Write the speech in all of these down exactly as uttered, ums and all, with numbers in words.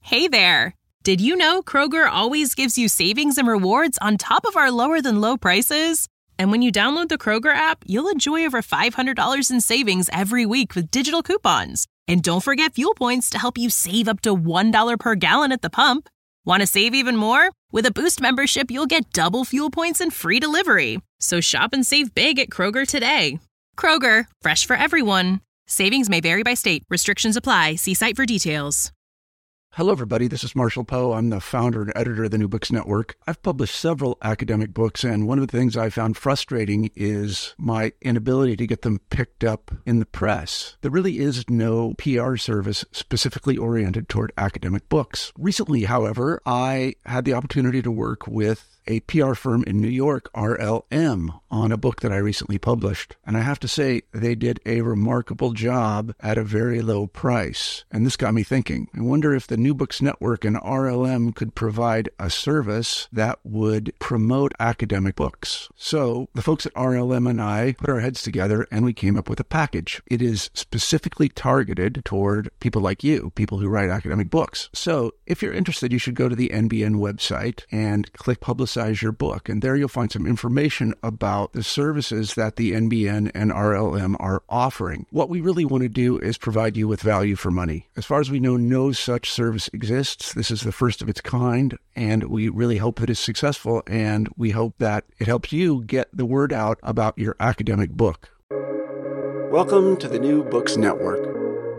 Hey there! Did you know Kroger always gives you savings and rewards on top of our lower-than-low prices? And when you download the Kroger app, you'll enjoy over five hundred dollars in savings every week with digital coupons. And don't forget fuel points to help you save up to one dollar per gallon at the pump. Want to save even more? With a Boost membership, you'll get double fuel points and free delivery. So shop and save big at Kroger today. Kroger, fresh for everyone. Savings may vary by state. Restrictions apply. See site for details. Hello, everybody. This is Marshall Poe. I'm the founder and editor of the New Books Network. I've published several academic books, and one of the things I found frustrating is my inability to get them picked up in the press. There really is no P R service specifically oriented toward academic books. Recently, however, I had the opportunity to work with a P R firm in New York, R L M, on a book that I recently published. And I have to say, they did a remarkable job at a very low price. And this got me thinking. I wonder if the New Books Network and R L M could provide a service that would promote academic books. So the folks at R L M and I put our heads together and we came up with a package. It is specifically targeted toward people like you, people who write academic books. So if you're interested, you should go to the N B N website and click Publicize your book. And there you'll find some information about the services that the N B N and R L M are offering. What we really want to do is provide you with value for money. As far as we know, no such service exists. This is the first of its kind, and we really hope that it's successful, and we hope that it helps you get the word out about your academic book. Welcome to the New Books Network.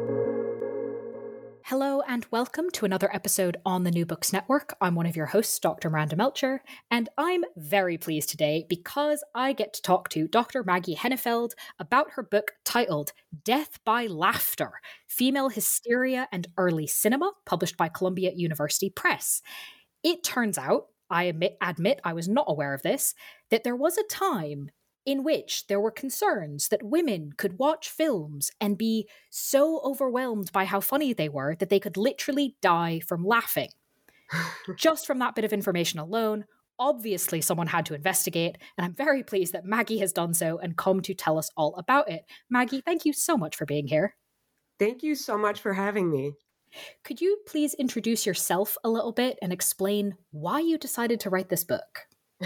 Hello and welcome to another episode on the New Books Network. I'm one of your hosts, Doctor Miranda Melcher, and I'm very pleased today because I get to talk to Doctor Maggie Hennefeld about her book titled Death by Laughter, Female Hysteria and Early Cinema, published by Columbia University Press. It turns out, I admit, admit I was not aware of this, that there was a time in which there were concerns that women could watch films and be so overwhelmed by how funny they were that they could literally die from laughing. Just from that bit of information alone, obviously someone had to investigate, and I'm very pleased that Maggie has done so and come to tell us all about it. Maggie, thank you so much for being here. Thank you so much for having me. Could you please introduce yourself a little bit and explain why you decided to write this book?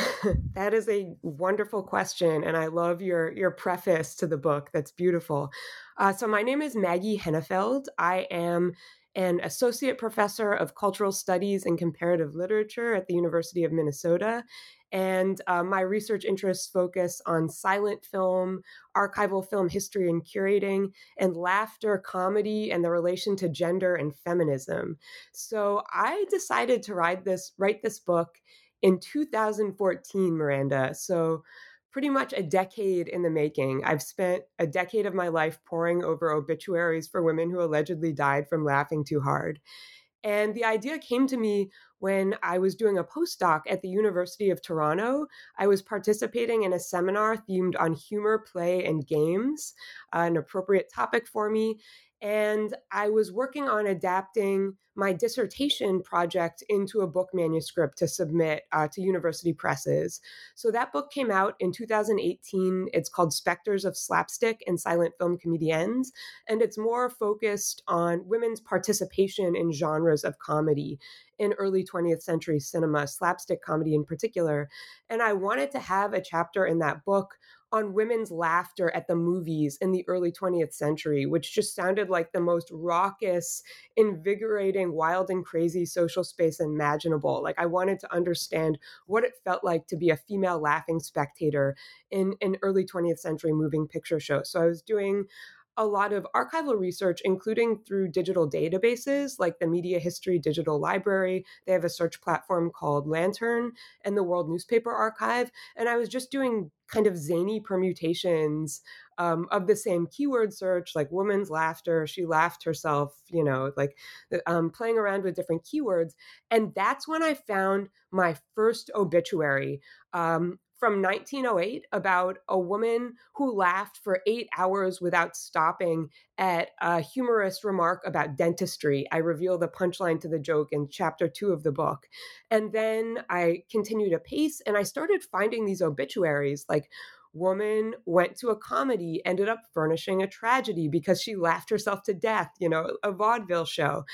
That is a wonderful question, and I love your, your preface to the book. That's beautiful. Uh, so my name is Maggie Hennefeld. I am an associate professor of cultural studies and comparative literature at the University of Minnesota, and uh, my research interests focus on silent film, archival film history and curating, and laughter, comedy, and the relation to gender and feminism. So I decided to write this, write this book in two thousand fourteen, Miranda. So pretty much a decade in the making. I've spent a decade of my life poring over obituaries for women who allegedly died from laughing too hard. And the idea came to me when I was doing a postdoc at the University of Toronto. I was participating in a seminar themed on humor, play, and games, uh, an appropriate topic for me. And I was working on adapting my dissertation project into a book manuscript to submit uh, to university presses. So that book came out in two thousand eighteen. It's called Spectres of Slapstick and Silent Film Comediennes, and it's more focused on women's participation in genres of comedy in early twentieth century cinema, slapstick comedy in particular. And I wanted to have a chapter in that book on women's laughter at the movies in the early twentieth century, which just sounded like the most raucous, invigorating, wild and crazy social space imaginable. Like I wanted to understand what it felt like to be a female laughing spectator in an early twentieth century moving picture show. So I was doing a lot of archival research, including through digital databases like the Media History Digital Library. They have a search platform called Lantern and the World Newspaper Archive. And I was just doing kind of zany permutations um, of the same keyword search, like woman's laughter, she laughed herself, you know, like um, playing around with different keywords. And that's when I found my first obituary. Um, from nineteen oh eight about a woman who laughed for eight hours without stopping at a humorous remark about dentistry. I reveal the punchline to the joke in chapter two of the book. And then I continued to pace and I started finding these obituaries like woman went to a comedy, ended up furnishing a tragedy because she laughed herself to death, you know, a vaudeville show.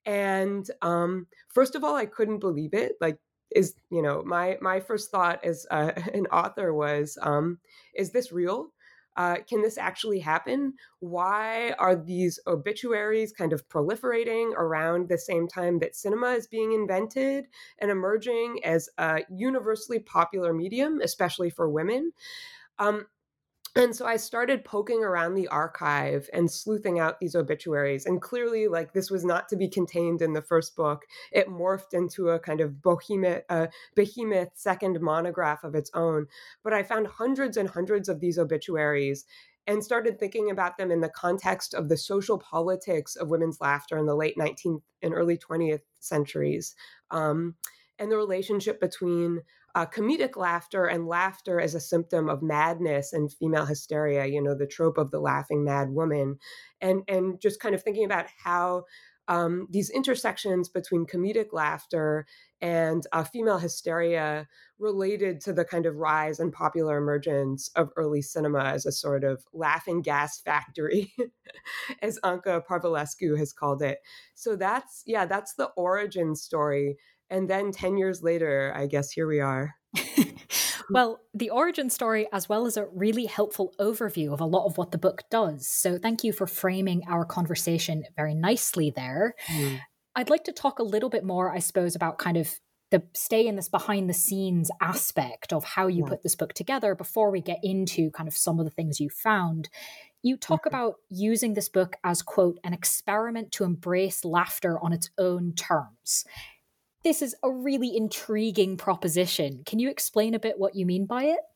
And um, first of all, I couldn't believe it. Like, is, you know, my my first thought as uh, an author was, um, is this real? Uh, can this actually happen? Why are these obituaries kind of proliferating around the same time that cinema is being invented and emerging as a universally popular medium, especially for women? Um, and so I started poking around the archive and sleuthing out these obituaries. And clearly, like, this was not to be contained in the first book. It morphed into a kind of behemoth, uh, behemoth second monograph of its own. But I found hundreds and hundreds of these obituaries and started thinking about them in the context of the social politics of women's laughter in the late nineteenth and early twentieth centuries. Um, and the relationship between uh, comedic laughter and laughter as a symptom of madness and female hysteria, you know, the trope of the laughing mad woman, and and just kind of thinking about how um, these intersections between comedic laughter and uh, female hysteria related to the kind of rise and popular emergence of early cinema as a sort of laughing gas factory, as Anca Parvulescu has called it. So that's, yeah, that's the origin story. And then ten years later, I guess here we are. Well, the origin story, as well as a really helpful overview of a lot of what the book does. So thank you for framing our conversation very nicely there. Mm. I'd like to talk a little bit more, I suppose, about kind of the stay in this behind the scenes aspect of how you yeah. put this book together before we get into kind of some of the things you found. You talk mm-hmm. about using this book as, quote, an experiment to embrace laughter on its own terms. This is a really intriguing proposition. Can you explain a bit what you mean by it?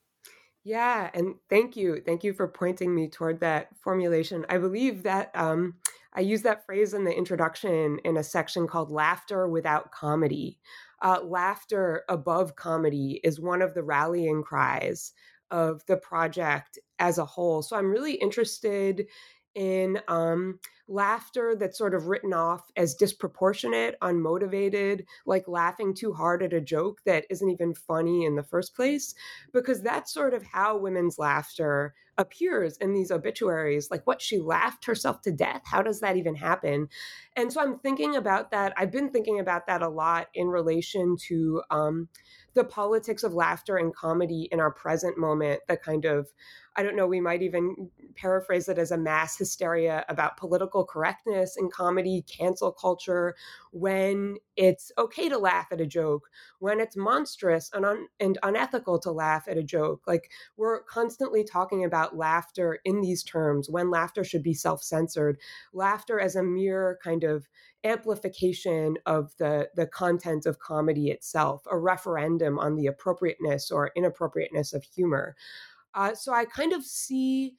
Yeah, and thank you. Thank you for pointing me toward that formulation. I believe that um, I use that phrase in the introduction in a section called Laughter Without Comedy. Uh, laughter above comedy is one of the rallying cries of the project as a whole. So I'm really interested in um, laughter that's sort of written off as disproportionate, unmotivated, like laughing too hard at a joke that isn't even funny in the first place, because that's sort of how women's laughter appears in these obituaries. Like, what, she laughed herself to death? How does that even happen? And so I'm thinking about that. I've been thinking about that a lot in relation to um, the politics of laughter and comedy in our present moment, the kind of, I don't know, we might even paraphrase it as a mass hysteria about political correctness in comedy, cancel culture, when it's okay to laugh at a joke, when it's monstrous and, un- and unethical to laugh at a joke. Like, we're constantly talking about laughter in these terms, when laughter should be self-censored, laughter as a mere kind of amplification of the, the content of comedy itself, a referendum on the appropriateness or inappropriateness of humor. Uh, so I kind of see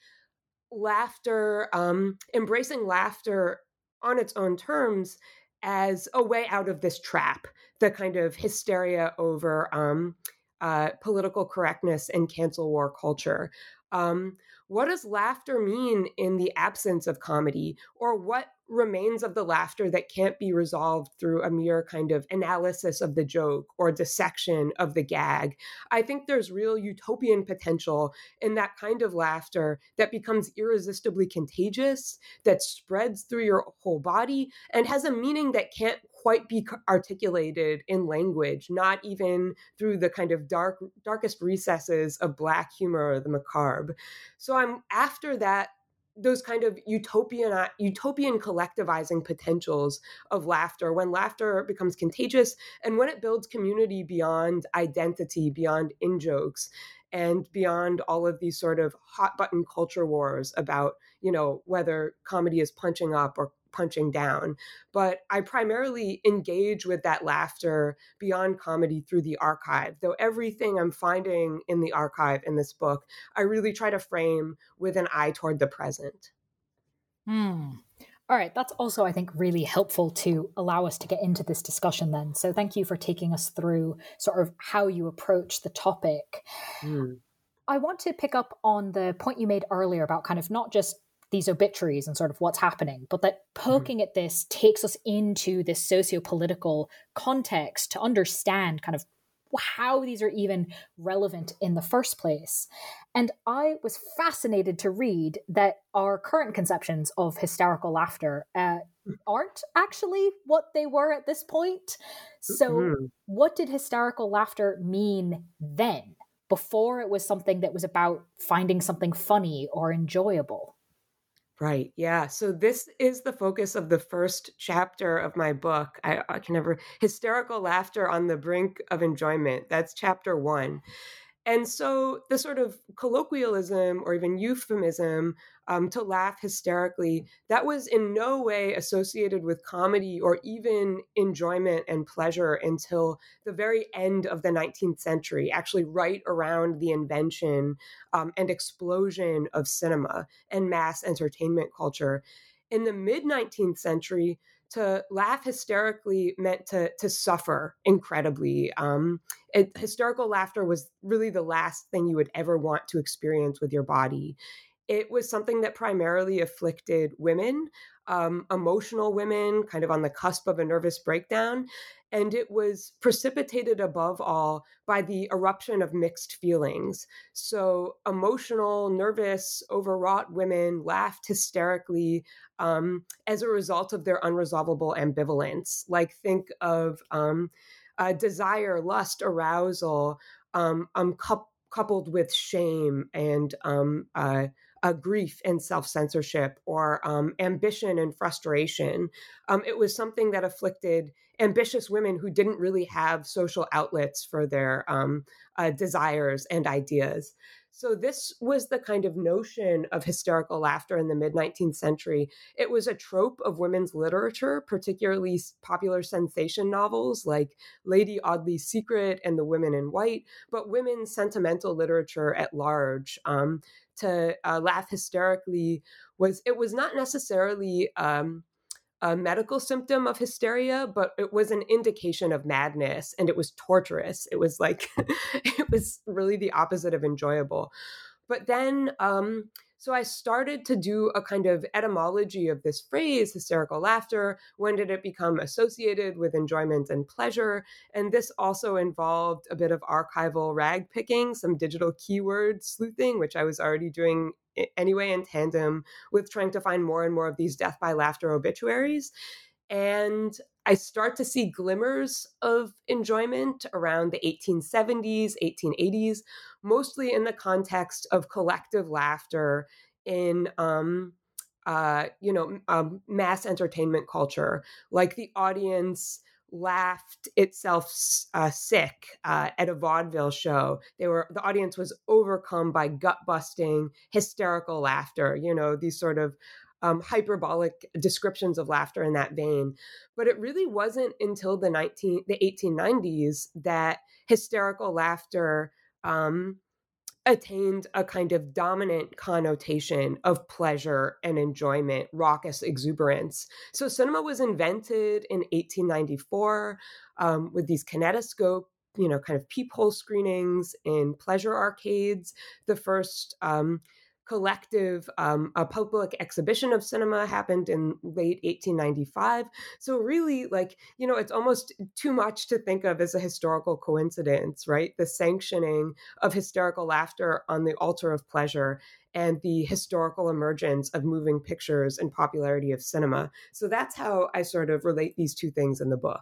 laughter, um, embracing laughter on its own terms as a way out of this trap, the kind of hysteria over um, uh, political correctness and cancel war culture. Um, what does laughter mean in the absence of comedy? Or what remains of the laughter that can't be resolved through a mere kind of analysis of the joke or dissection of the gag? I think there's real utopian potential in that kind of laughter that becomes irresistibly contagious, that spreads through your whole body, and has a meaning that can't quite be articulated in language, not even through the kind of dark, darkest recesses of Black humor or the macabre. So I'm after that, those kind of utopian, utopian collectivizing potentials of laughter, when laughter becomes contagious and when it builds community beyond identity, beyond in-jokes, and beyond all of these sort of hot button culture wars about, you know, whether comedy is punching up or punching down. But I primarily engage with that laughter beyond comedy through the archive, though everything I'm finding in the archive in this book, I really try to frame with an eye toward the present. Hmm. All right. That's also, I think, really helpful to allow us to get into this discussion then. So thank you for taking us through sort of how you approach the topic. Mm. I want to pick up on the point you made earlier about kind of not just these obituaries and sort of what's happening, but that poking mm-hmm. at this takes us into this socio-political context to understand kind of how these are even relevant in the first place. And I was fascinated to read that our current conceptions of hysterical laughter uh, aren't actually what they were at this point. So Mm-hmm. what did hysterical laughter mean then, before it was something that was about finding something funny or enjoyable? Right. Yeah. So this is the focus of the first chapter of my book. I, I can never hysterical laughter on the brink of enjoyment. That's chapter one. And so the sort of colloquialism or even euphemism um, to laugh hysterically, that was in no way associated with comedy or even enjoyment and pleasure until the very end of the nineteenth century, actually right around the invention um, and explosion of cinema and mass entertainment culture. In the mid nineteenth century, to laugh hysterically meant to to suffer incredibly. Um, it, hysterical laughter was really the last thing you would ever want to experience with your body. It was something that primarily afflicted women, um, emotional women, kind of on the cusp of a nervous breakdown. And it was precipitated above all by the eruption of mixed feelings. So, emotional, nervous, overwrought women laughed hysterically um, as a result of their unresolvable ambivalence. Like, think of um, uh, desire, lust, arousal, um, um, cu- coupled with shame and um, uh, uh, grief and self-censorship, or um, ambition and frustration. Um, it was something that afflicted ambitious women who didn't really have social outlets for their um, uh, desires and ideas. So this was the kind of notion of hysterical laughter in the mid nineteenth century. It was a trope of women's literature, particularly popular sensation novels like Lady Audley's Secret and The Women in White, but women's sentimental literature at large. Um, to uh, laugh hysterically was, it was not necessarily um, a medical symptom of hysteria, but it was an indication of madness, and it was torturous. It was like, it was really the opposite of enjoyable. But then, um, so I started to do a kind of etymology of this phrase, hysterical laughter. When did it become associated with enjoyment and pleasure? And this also involved a bit of archival rag picking, some digital keyword sleuthing, which I was already doing anyway in tandem with trying to find more and more of these death by laughter obituaries. And I start to see glimmers of enjoyment around the eighteen seventies, eighteen eighties, mostly in the context of collective laughter in, um, uh, you know, um, mass entertainment culture. Like, the audience laughed itself uh, sick uh, at a vaudeville show. They were the audience was overcome by gut busting, hysterical laughter. You know, these sort of um, hyperbolic descriptions of laughter in that vein. But it really wasn't until the nineteen the eighteen nineties that hysterical laughter um, attained a kind of dominant connotation of pleasure and enjoyment, raucous exuberance. So cinema was invented in eighteen ninety-four um, with these kinetoscope, you know, kind of peephole screenings in pleasure arcades. The first um, collective um, a public exhibition of cinema happened in late eighteen ninety-five. So really, like, you know, it's almost too much to think of as a historical coincidence, right? The sanctioning of hysterical laughter on the altar of pleasure and the historical emergence of moving pictures and popularity of cinema. So that's how I sort of relate these two things in the book.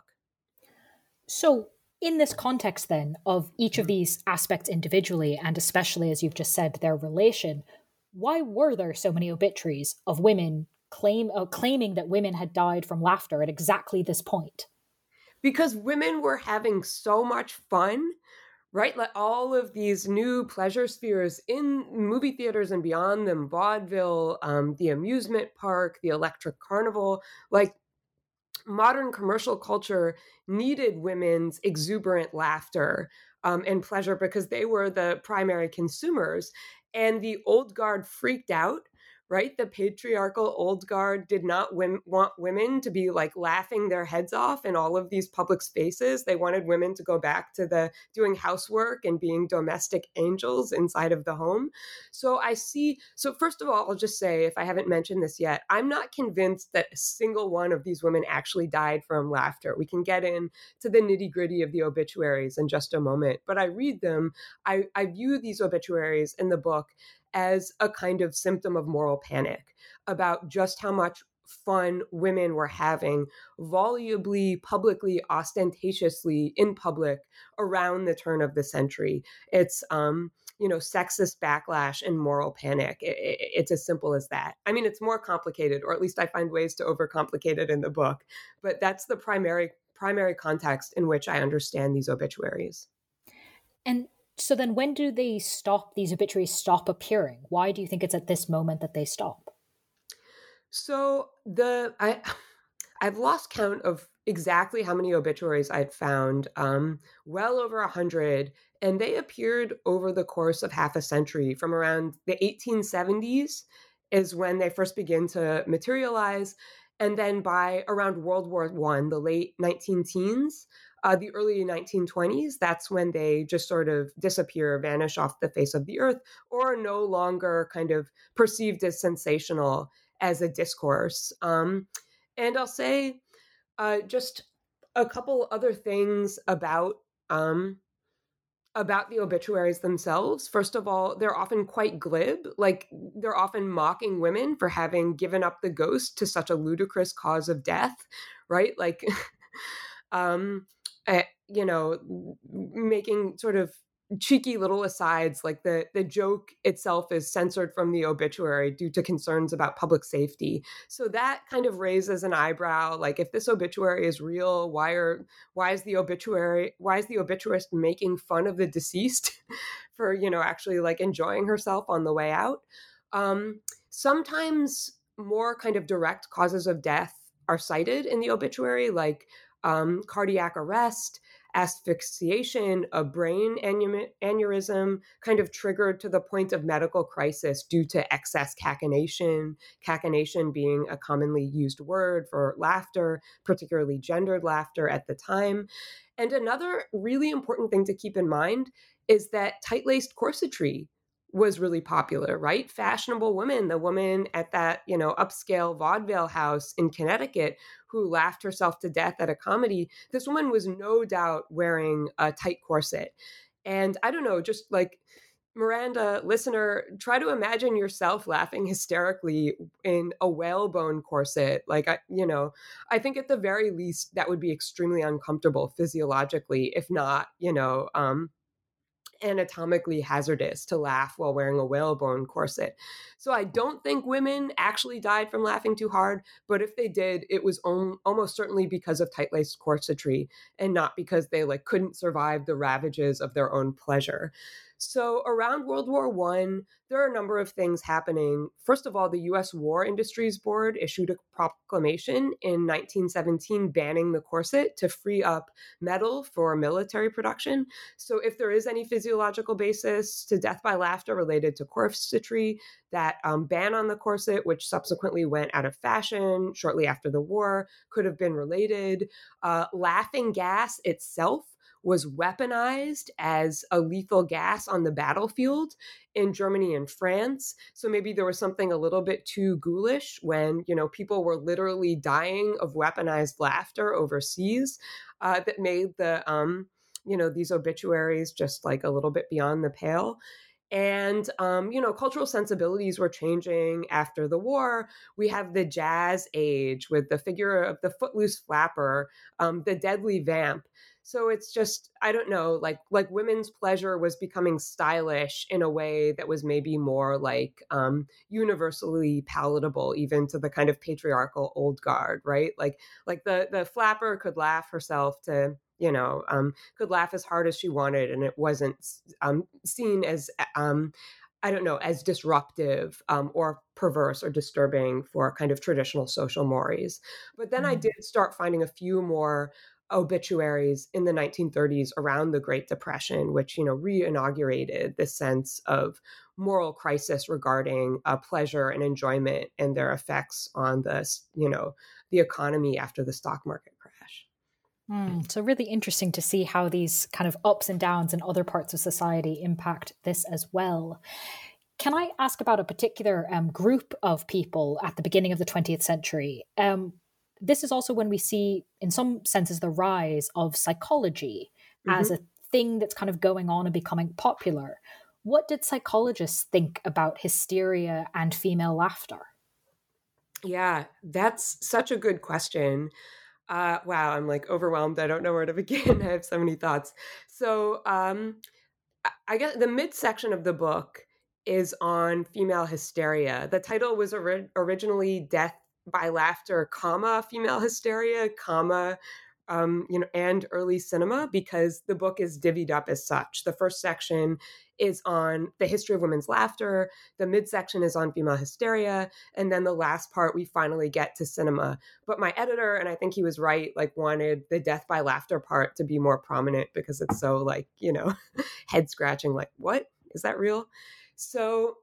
So, in this context, then, of each of these aspects individually, and especially as you've just said, their relation, why were there so many obituaries of women claim uh, claiming that women had died from laughter at exactly this point? Because women were having so much fun, right? Like, all of these new pleasure spheres in movie theaters and beyond them, vaudeville, um, the amusement park, the electric carnival, like, modern commercial culture needed women's exuberant laughter um, and pleasure because they were the primary consumers. And the old guard freaked out, right? The patriarchal old guard did not wim- want women to be like laughing their heads off in all of these public spaces. They wanted women to go back to the doing housework and being domestic angels inside of the home. So I see, so first of all, I'll just say, if I haven't mentioned this yet, I'm not convinced that a single one of these women actually died from laughter. We can get into the nitty gritty of the obituaries in just a moment, but I read them. I, I view these obituaries in the book as a kind of symptom of moral panic about just how much fun women were having volubly, publicly, ostentatiously in public around the turn of the century. It's, um, you know, sexist backlash and moral panic. It, it, it's as simple as that. I mean, it's more complicated, or at least I find ways to overcomplicate it in the book. But that's the primary primary context in which I understand these obituaries. And so then when do they stop, these obituaries stop appearing? Why do you think it's at this moment that they stop? So the I I've lost count of exactly how many obituaries I'd found, um, well over a hundred, and they appeared over the course of half a century. From around the eighteen seventies is when they first begin to materialize, and then by around World War One, the late nineteen teens, uh, the early nineteen twenties, that's when they just sort of disappear, vanish off the face of the earth, or are no longer kind of perceived as sensational as a discourse. Um, and I'll say uh, just a couple other things about um, about the obituaries themselves. First of all, they're often quite glib. Like, they're often mocking women for having given up the ghost to such a ludicrous cause of death, right? Like, um, uh, you know, making sort of cheeky little asides, like the the joke itself is censored from the obituary due to concerns about public safety. So that kind of raises an eyebrow. Like, if this obituary is real, why are why is the obituary why is the obituarist making fun of the deceased for, you know, actually like enjoying herself on the way out? Um, sometimes more kind of direct causes of death are cited in the obituary, like um, cardiac arrest, asphyxiation, a brain aneurysm, kind of triggered to the point of medical crisis due to excess cachinnation, cachinnation being a commonly used word for laughter, particularly gendered laughter at the time. And another really important thing to keep in mind is that tight-laced corsetry was really popular, right? Fashionable women, the woman at that, you know, upscale vaudeville house in Connecticut who laughed herself to death at a comedy, this woman was no doubt wearing a tight corset. And I don't know, just like, Miranda, listener, try to imagine yourself laughing hysterically in a whalebone corset. Like, I, you know, I think at the very least that would be extremely uncomfortable physiologically, if not, you know, um, anatomically hazardous to laugh while wearing a whalebone corset. So I don't think women actually died from laughing too hard, but if they did, it was om- almost certainly because of tight-laced corsetry and not because they like couldn't survive the ravages of their own pleasure. So around World War One, there are a number of things happening. First of all, the U S War Industries Board issued a proclamation in nineteen seventeen banning the corset to free up metal for military production. So if there is any physiological basis to death by laughter related to corsetry, that um, ban on the corset, which subsequently went out of fashion shortly after the war, could have been related. Uh, laughing gas itself was weaponized as a lethal gas on the battlefield in Germany and France. So maybe there was something a little bit too ghoulish when, you know, people were literally dying of weaponized laughter overseas, uh, that made the, um, you know, these obituaries just like a little bit beyond the pale. And, um, you know, cultural sensibilities were changing after the war. We have the jazz age with the figure of the footloose flapper, um, the deadly vamp. So it's just, I don't know, like like women's pleasure was becoming stylish in a way that was maybe more like um, universally palatable, even to the kind of patriarchal old guard, right? Like like the the flapper could laugh herself to, you know, um, could laugh as hard as she wanted, and it wasn't um, seen as, um, I don't know, as disruptive um, or perverse or disturbing for kind of traditional social mores. But then mm-hmm. I did start finding a few more obituaries in the nineteen thirties around the Great Depression, which, you know, re-inaugurated this sense of moral crisis regarding uh, pleasure and enjoyment and their effects on the, you know, the economy after the stock market crash. Mm, so really interesting to see how these kind of ups and downs in other parts of society impact this as well. Can I ask about a particular um, group of people at the beginning of the twentieth century? Um, this is also when we see, in some senses, the rise of psychology mm-hmm. as a thing that's kind of going on and becoming popular. What did psychologists think about hysteria and female laughter? Yeah, that's such a good question. Uh, wow, I'm like overwhelmed. I don't know where to begin. I have so many thoughts. So, um, I I guess the midsection of the book is on female hysteria. The title was ori- originally "Death by Laughter, comma female hysteria, comma um, you know, and early cinema," because the book is divvied up as such. The first section is on the history of women's laughter, the midsection is on female hysteria, and then the last part we finally get to cinema. But my editor, and I think he was right, like wanted the death by laughter part to be more prominent because it's so like, you know, head scratching, like, what? Is that real? So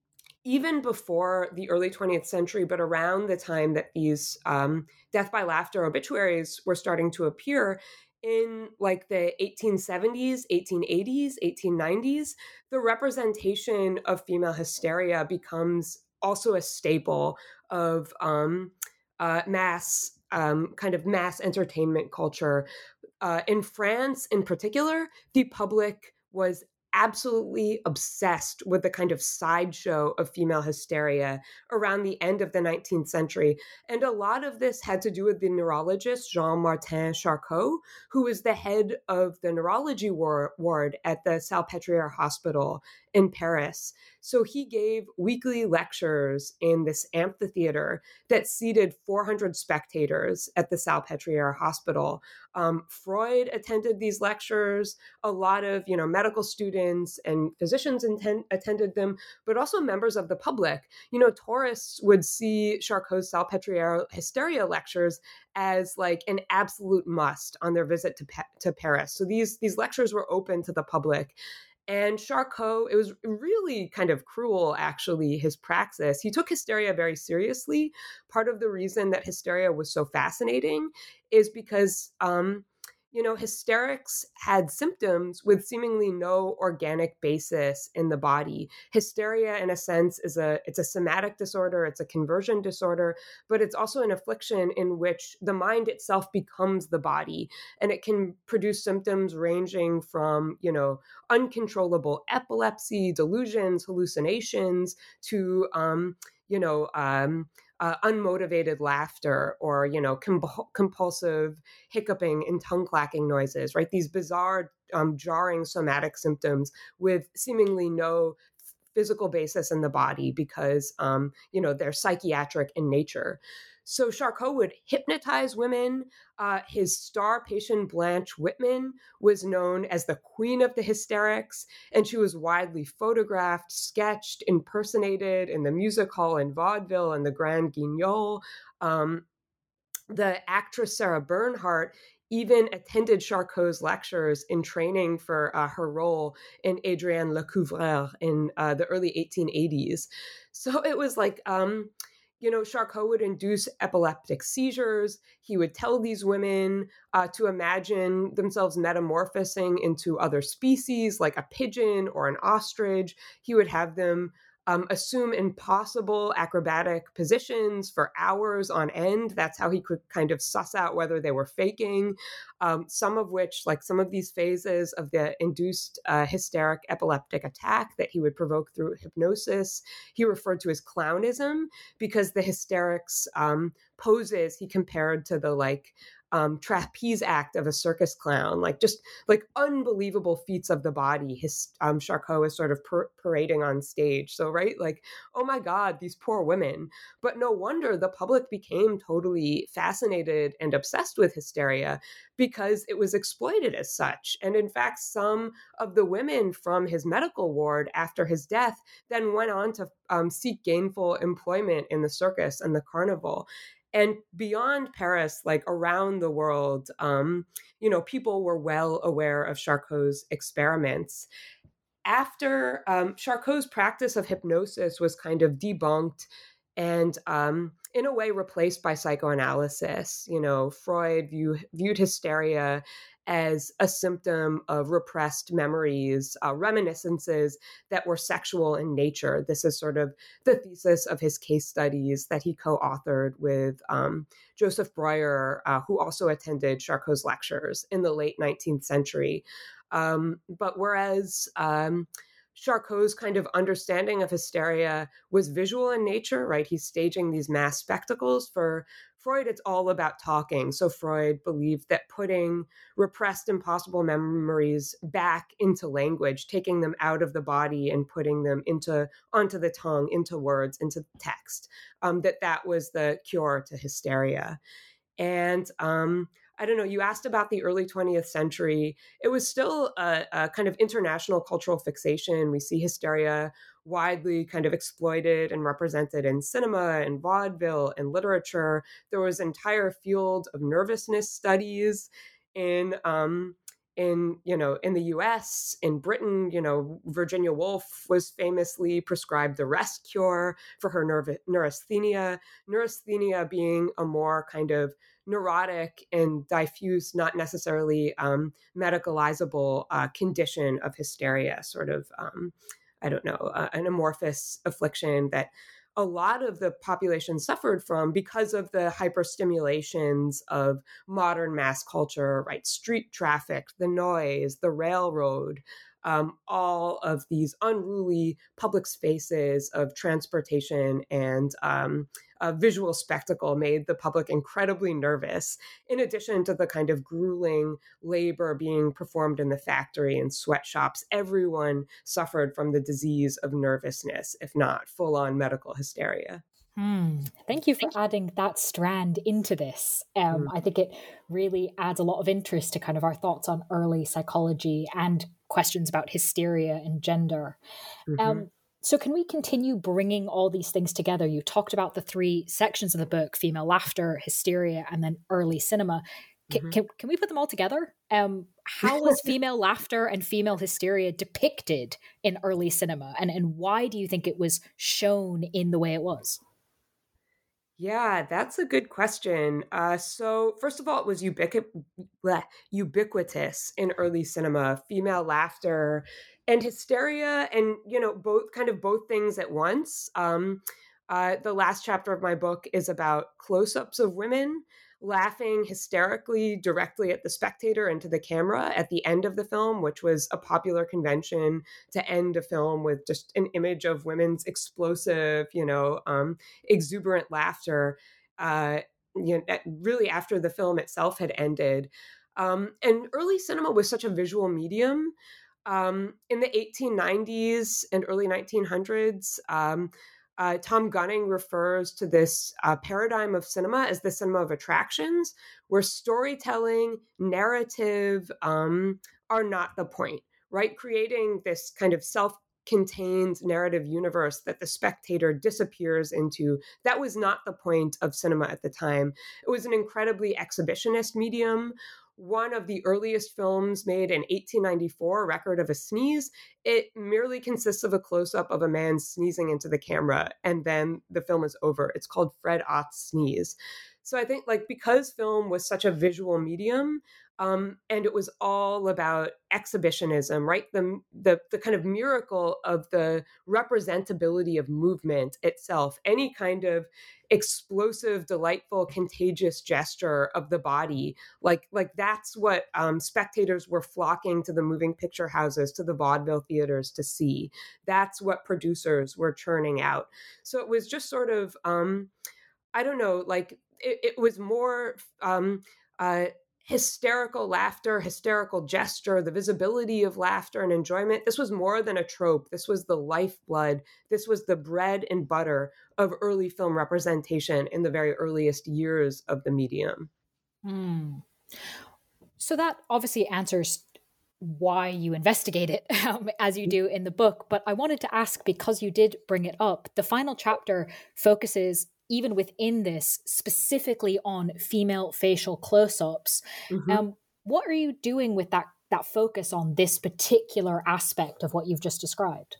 even before the early twentieth century, but around the time that these um, death by laughter obituaries were starting to appear in like the eighteen seventies, eighteen eighties, eighteen nineties, the representation of female hysteria becomes also a staple of um, uh, mass, um, kind of mass entertainment culture. Uh, in France, in particular, the public was absolutely obsessed with the kind of sideshow of female hysteria around the end of the nineteenth century. And a lot of this had to do with the neurologist Jean-Martin Charcot, who was the head of the neurology war- ward at the Salpêtrière Hospital in Paris. So he gave weekly lectures in this amphitheater that seated four hundred spectators at the Salpêtrière Hospital. Um, Freud attended these lectures. A lot of, you know, medical students and physicians inten- attended them, but also members of the public. You know, tourists would see Charcot's Salpêtrière hysteria lectures as like an absolute must on their visit to, pa- to Paris. So these these lectures were open to the public. And Charcot, it was really kind of cruel, actually, his praxis. He took hysteria very seriously. Part of the reason that hysteria was so fascinating is because, um, you know, hysterics had symptoms with seemingly no organic basis in the body. Hysteria, in a sense, is a it's a somatic disorder, it's a conversion disorder, but it's also an affliction in which the mind itself becomes the body, and it can produce symptoms ranging from, you know, uncontrollable epilepsy, delusions, hallucinations, to, um, you know, um, uh, unmotivated laughter, or, you know, com- compulsive hiccuping and tongue clacking noises, right? These bizarre, um, jarring somatic symptoms with seemingly no physical basis in the body because, um, you know, they're psychiatric in nature. So Charcot would hypnotize women. Uh, his star patient, Blanche Whitman, was known as the queen of the hysterics, and she was widely photographed, sketched, impersonated in the music hall in vaudeville and the Grand Guignol. Um, the actress Sarah Bernhardt even attended Charcot's lectures in training for uh, her role in Adrienne Lecouvreur in uh, the early eighteen eighties. So it was like, um, you know, Charcot would induce epileptic seizures. He would tell these women uh, to imagine themselves metamorphosing into other species, like a pigeon or an ostrich. He would have them Um, assume impossible acrobatic positions for hours on end. That's how he could kind of suss out whether they were faking. Um, some of which, like some of these phases of the induced uh, hysteric epileptic attack that he would provoke through hypnosis, he referred to as clownism, because the hysterics um, poses he compared to the like um, trapeze act of a circus clown, like just like unbelievable feats of the body. His um, Charcot is sort of par- parading on stage. So, right, like, oh my God, these poor women. But no wonder the public became totally fascinated and obsessed with hysteria because it was exploited as such. And in fact, some of the women from his medical ward after his death then went on to um, seek gainful employment in the circus and the carnival. And beyond Paris, like around the world, um, you know, people were well aware of Charcot's experiments. After um, Charcot's practice of hypnosis was kind of debunked and um, in a way replaced by psychoanalysis. You know, Freud view, viewed hysteria as a symptom of repressed memories, uh, reminiscences that were sexual in nature. This is sort of the thesis of his case studies that he co-authored with um, Joseph Breuer, uh, who also attended Charcot's lectures in the late nineteenth century. Um, but whereas um, Charcot's kind of understanding of hysteria was visual in nature, right? He's staging these mass spectacles. For Freud, it's all about talking. So Freud believed that putting repressed impossible memories back into language, taking them out of the body and putting them into onto the tongue, into words, into text, um, that that was the cure to hysteria. And um, I don't know, you asked about the early twentieth century. It was still a, a kind of international cultural fixation. We see hysteria widely kind of exploited and represented in cinema and vaudeville and literature. There was an entire field of nervousness studies in um, in you know in the U S, in Britain. You know, Virginia Woolf was famously prescribed the rest cure for her nerv- neurasthenia. Neurasthenia being a more kind of neurotic and diffuse, not necessarily um, medicalizable uh, condition of hysteria, sort of, um, I don't know, uh, an amorphous affliction that a lot of the population suffered from because of the hyperstimulations of modern mass culture, right? Street traffic, the noise, the railroad, um, all of these unruly public spaces of transportation and um, a visual spectacle made the public incredibly nervous, in addition to the kind of grueling labor being performed in the factory and sweatshops. Everyone suffered from the disease of nervousness, if not full-on medical hysteria. Hmm. Thank you for adding that strand into this. Um, mm. I think it really adds a lot of interest to kind of our thoughts on early psychology and questions about hysteria and gender. Mm-hmm. Um, so can we continue bringing all these things together? You talked about the three sections of the book: female laughter, hysteria, and then early cinema. Can, mm-hmm. can, can we put them all together? Um, how was female laughter and female hysteria depicted in early cinema? And, and why do you think it was shown in the way it was? Yeah, that's a good question. Uh, so first of all, it was ubiqu- bleh, ubiquitous in early cinema, female laughter and hysteria, and, you know, both kind of both things at once. Um, uh, the last chapter of my book is about close-ups of women laughing hysterically directly at the spectator and to the camera at the end of the film, which was a popular convention to end a film with just an image of women's explosive, you know, um, exuberant laughter, uh, you know, really after the film itself had ended. Um, and early cinema was such a visual medium. Um, in the eighteen nineties and early nineteen hundreds, um, Uh, Tom Gunning refers to this uh, paradigm of cinema as the cinema of attractions, where storytelling, narrative um, are not the point, right? Creating this kind of self-contained narrative universe that the spectator disappears into. That was not the point of cinema at the time. It was an incredibly exhibitionist medium. One of the earliest films made in eighteen ninety-four, Record of a Sneeze, it merely consists of a close-up of a man sneezing into the camera, and then the film is over. It's called Fred Ott's Sneeze. So I think, like, because film was such a visual medium, um, and it was all about exhibitionism, right? The, the the kind of miracle of the representability of movement itself, any kind of explosive, delightful, contagious gesture of the body, like like that's what um, spectators were flocking to the moving picture houses, to the vaudeville theaters to see. That's what producers were churning out. So it was just sort of, um, I don't know, like it, it was more um, uh, hysterical laughter, hysterical gesture, the visibility of laughter and enjoyment. This was more than a trope. This was the lifeblood. This was the bread and butter of early film representation in the very earliest years of the medium. Mm. So that obviously answers why you investigate it um, as you do in the book. But I wanted to ask, because you did bring it up, the final chapter focuses, even within this, specifically on female facial close-ups. Mm-hmm. Um, what are you doing with that that focus on this particular aspect of what you've just described?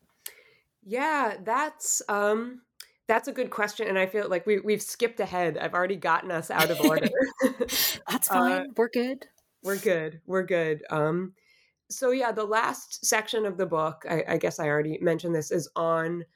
Yeah, that's um, that's a good question, and I feel like we we've skipped ahead. I've already gotten us out of order. That's fine. Uh, We're good. We're good. We're good. Um, so yeah, the last section of the book, I, I guess I already mentioned this, is on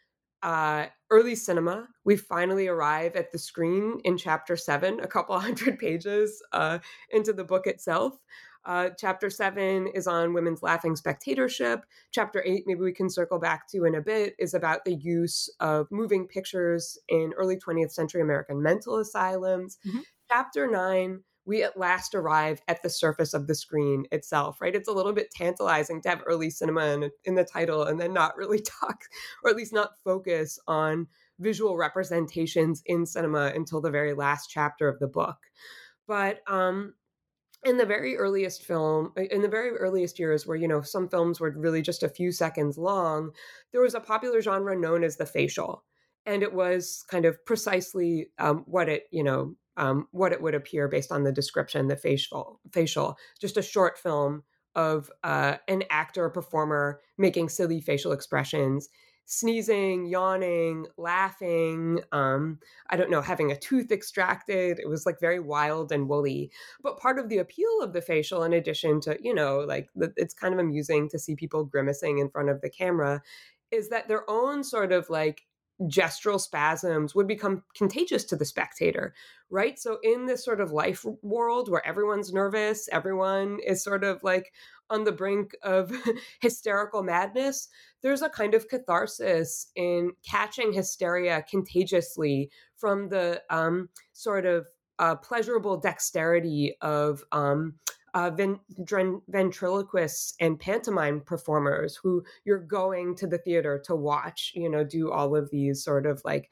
uh, early cinema. We finally arrive at the screen in chapter seven, a couple hundred pages uh, into the book itself. Uh, chapter seven is on women's laughing spectatorship. Chapter eight, maybe we can circle back to in a bit, is about the use of moving pictures in early twentieth century American mental asylums. Mm-hmm. Chapter nine, we at last arrive at the surface of the screen itself, right? It's a little bit tantalizing to have early cinema in, in the title and then not really talk, or at least not focus on visual representations in cinema until the very last chapter of the book. But um, in the very earliest film, in the very earliest years where, you know, some films were really just a few seconds long, there was a popular genre known as the facial. And it was kind of precisely um, what it, you know, um, what it would appear based on the description, the facial, facial, just a short film of uh, an actor or performer making silly facial expressions, sneezing, yawning, laughing, um, I don't know, having a tooth extracted. It was like very wild and woolly. But part of the appeal of the facial, in addition to, you know, like the, it's kind of amusing to see people grimacing in front of the camera, is that their own sort of like gestural spasms would become contagious to the spectator, right? So in this sort of life world where everyone's nervous, everyone is sort of like on the brink of hysterical madness, there's a kind of catharsis in catching hysteria contagiously from the um, sort of uh, pleasurable dexterity of um, Uh, ven- ventriloquists and pantomime performers who you're going to the theater to watch, you know, do all of these sort of like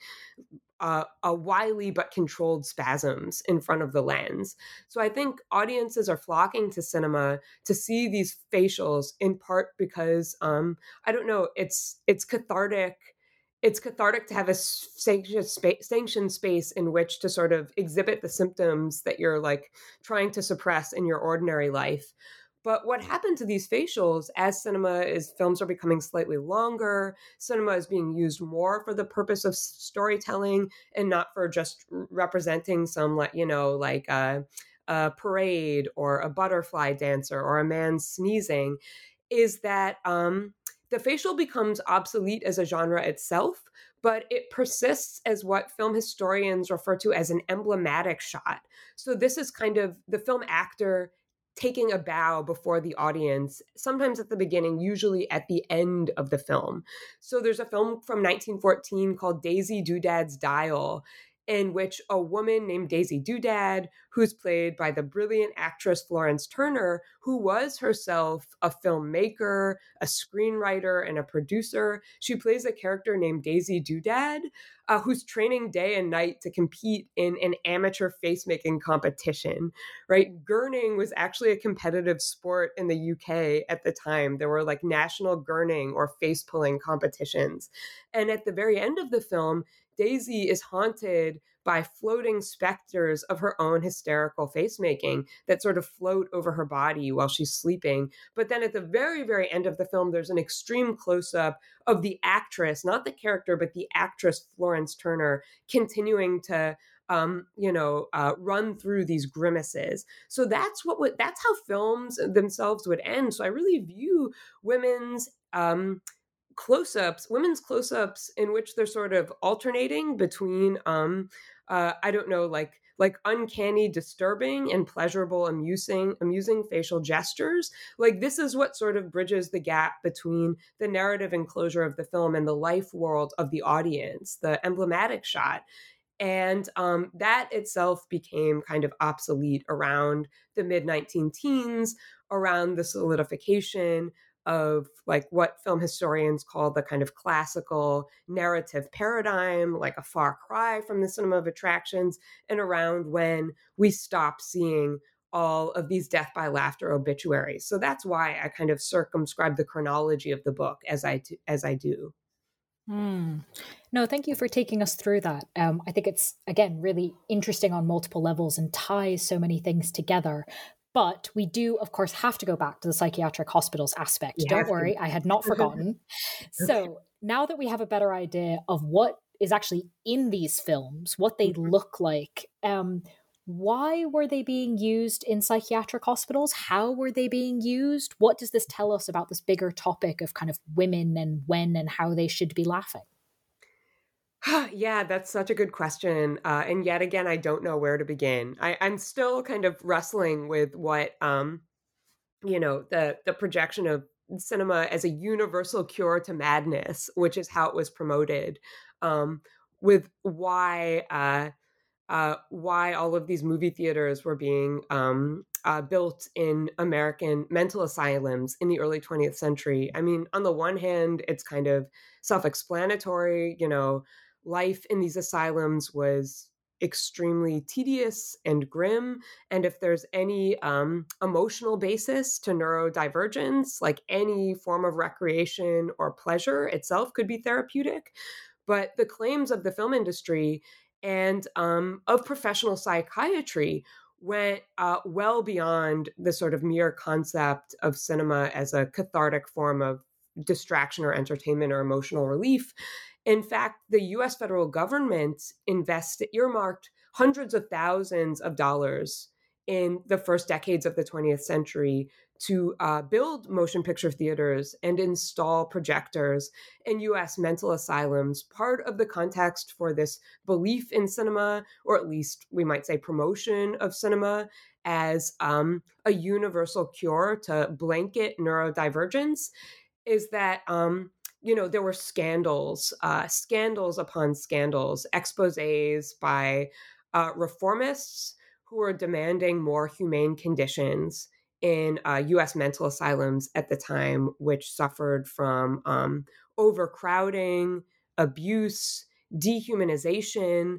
uh, a wily but controlled spasms in front of the lens. So I think audiences are flocking to cinema to see these facials in part because, um, I don't know, it's it's cathartic. It's cathartic to have a sanctioned space, sanctioned space in which to sort of exhibit the symptoms that you're like trying to suppress in your ordinary life. But what happened to these facials as cinema is films are becoming slightly longer, cinema is being used more for the purpose of storytelling and not for just representing some, like, you know, like a, a parade or a butterfly dancer or a man sneezing, is that um, the facial becomes obsolete as a genre itself, but it persists as what film historians refer to as an emblematic shot. So this is kind of the film actor taking a bow before the audience, sometimes at the beginning, usually at the end of the film. So there's a film from nineteen fourteen called Daisy Doodad's Dial, in which a woman named Daisy Doodad, who's played by the brilliant actress Florence Turner, who was herself a filmmaker, a screenwriter, and a producer. She plays a character named Daisy Doodad, uh, who's training day and night to compete in an amateur face-making competition, right? Gurning was actually a competitive sport in the U K at the time. There were like national gurning or face-pulling competitions. And at the very end of the film, Daisy is haunted by floating specters of her own hysterical face-making that sort of float over her body while she's sleeping. But then at the very, very end of the film, there's an extreme close-up of the actress, not the character, but the actress Florence Turner, continuing to Um, you know, uh, run through these grimaces. So that's what would, that's how films themselves would end. So I really view women's um, close-ups, women's close-ups in which they're sort of alternating between, um, uh, I don't know, like like uncanny, disturbing, and pleasurable, amusing, amusing facial gestures. Like this is what sort of bridges the gap between the narrative enclosure of the film and the life world of the audience, the emblematic shot. And um, that itself became kind of obsolete around the mid nineteen teens, around the solidification of like what film historians call the kind of classical narrative paradigm, like a far cry from the cinema of attractions, and around when we stop seeing all of these death by laughter obituaries. So that's why I kind of circumscribe the chronology of the book as I, t- as I do. Mm. No, thank you for taking us through that. Um, I think it's, again, really interesting on multiple levels and ties so many things together. But we do, of course, have to go back to the psychiatric hospitals aspect. You Don't worry, to. I had not forgotten. So now that we have a better idea of what is actually in these films, what they mm-hmm. look like, um, why were they being used in psychiatric hospitals? How were they being used? What does this tell us about this bigger topic of kind of women and when and how they should be laughing? Yeah, that's such a good question. Uh, and yet again, I don't know where to begin. I, I'm still kind of wrestling with what, um, you know, the the projection of cinema as a universal cure to madness, which is how it was promoted, um, with why uh, uh, why all of these movie theaters were being um, uh, built in American mental asylums in the early twentieth century. I mean, on the one hand, it's kind of self-explanatory. You know, life in these asylums was extremely tedious and grim. And if there's any um, emotional basis to neurodivergence, like any form of recreation or pleasure itself could be therapeutic. But the claims of the film industry and um, of professional psychiatry went uh, well beyond the sort of mere concept of cinema as a cathartic form of distraction or entertainment or emotional relief. In fact, the U S federal government invested, earmarked hundreds of thousands of dollars in the first decades of the twentieth century to uh, build motion picture theaters and install projectors in U S mental asylums, part of the context for this belief in cinema, or at least we might say promotion of cinema, as um, a universal cure to blanket neurodivergence, is that um, you know there were scandals, uh, scandals upon scandals, exposés by uh, reformists who were demanding more humane conditions in uh, U S mental asylums at the time, which suffered from um, overcrowding, abuse, dehumanization.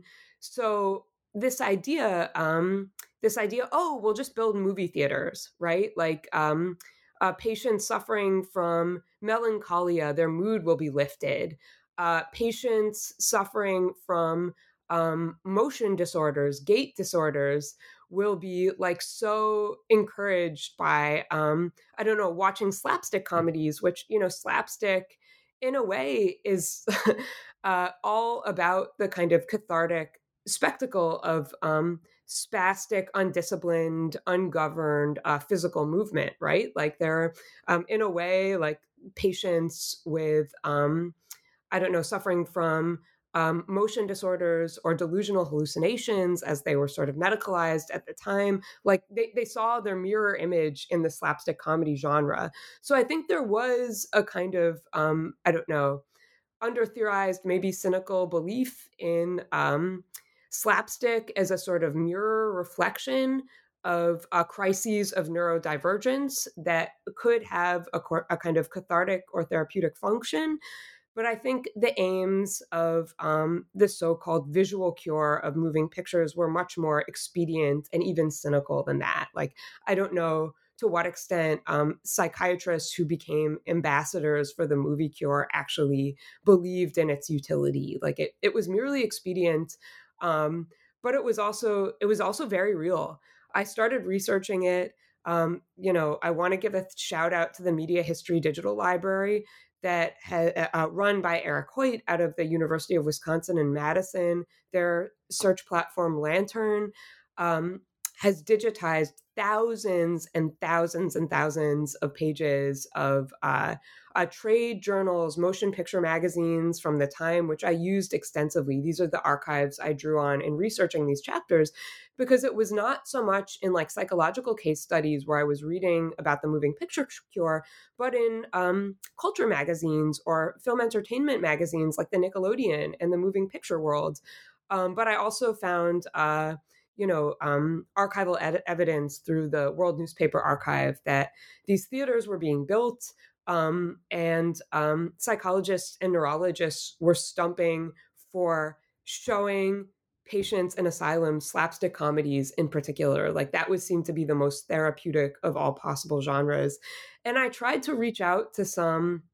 So this idea, um, this idea, oh, we'll just build movie theaters, right? Like um, uh, patients suffering from melancholia, their mood will be lifted. Uh, patients suffering from um, motion disorders, gait disorders, will be like so encouraged by, um, I don't know, watching slapstick comedies, which, you know, slapstick in a way is uh, all about the kind of cathartic spectacle of um, spastic, undisciplined, ungoverned uh, physical movement, right? Like they're, um, in a way, like patients with, um, I don't know, suffering from um, motion disorders or delusional hallucinations as they were sort of medicalized at the time. Like they, they saw their mirror image in the slapstick comedy genre. So I think there was a kind of, um, I don't know, under theorized, maybe cynical belief in um, slapstick as a sort of mirror reflection of uh, crises of neurodivergence that could have a, a kind of cathartic or therapeutic function. But I think the aims of um, the so-called visual cure of moving pictures were much more expedient and even cynical than that. Like, I don't know to what extent um, psychiatrists who became ambassadors for the movie cure actually believed in its utility. Like, it, it was merely expedient, um, but it was also it was also very real. I started researching it. Um, you know, I want to give a shout out to the Media History Digital Library that had uh, run by Eric Hoyt out of the University of Wisconsin in Madison. Their search platform Lantern um, has digitized thousands and thousands and thousands of pages of uh, uh, trade journals, motion picture magazines from the time, which I used extensively. These are the archives I drew on in researching these chapters, because it was not so much in like psychological case studies where I was reading about the moving picture cure, but in um, culture magazines or film entertainment magazines like the Nickelodeon and the Moving Picture World. Um, but I also found, uh, you know, um, archival ed- evidence through the World Newspaper Archive that these theaters were being built, um, and um, psychologists and neurologists were stumping for showing patients in asylums slapstick comedies in particular. Like that would seem to be the most therapeutic of all possible genres. And I tried to reach out to some